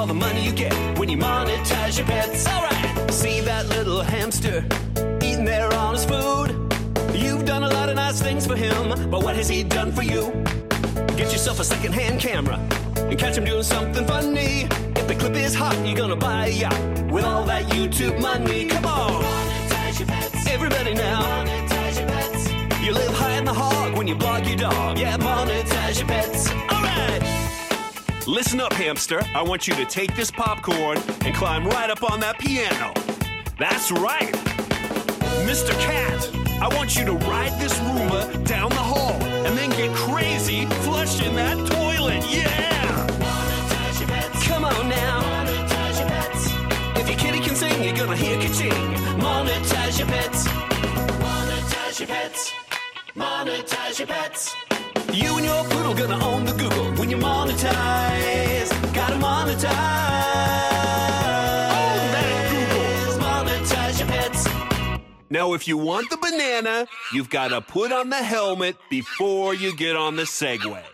all the money you get when you monetize your pets. Alright, see that little hamster eating their honest food? You've done a lot of nice things for him, but what has he done for you? Get yourself a second-hand camera and catch him doing something funny. If the clip is hot, you're gonna buy a yacht with all that YouTube money. Come on, monetize your pets. Everybody now, monetize your pets. You live high in the hog when you blog your dog. Yeah, monetize your pets. Alright! Listen up, hamster. I want you to take this popcorn and climb right up on that piano. That's right. Mr. Cat, I want you to ride this Roomba down the hall and then get crazy flushing that toilet. Yeah! Monetize your pets. Come on now. Monetize your pets. If your kitty can sing, you're gonna hear ka-ching. Monetize your pets. Monetize your pets. Monetize your pets. You and your poodle gonna own the Google when you monetize. Gotta monetize. Own that Google. Monetize your pets. Now, if you want the banana, you've got to put on the helmet before you get on the Segway.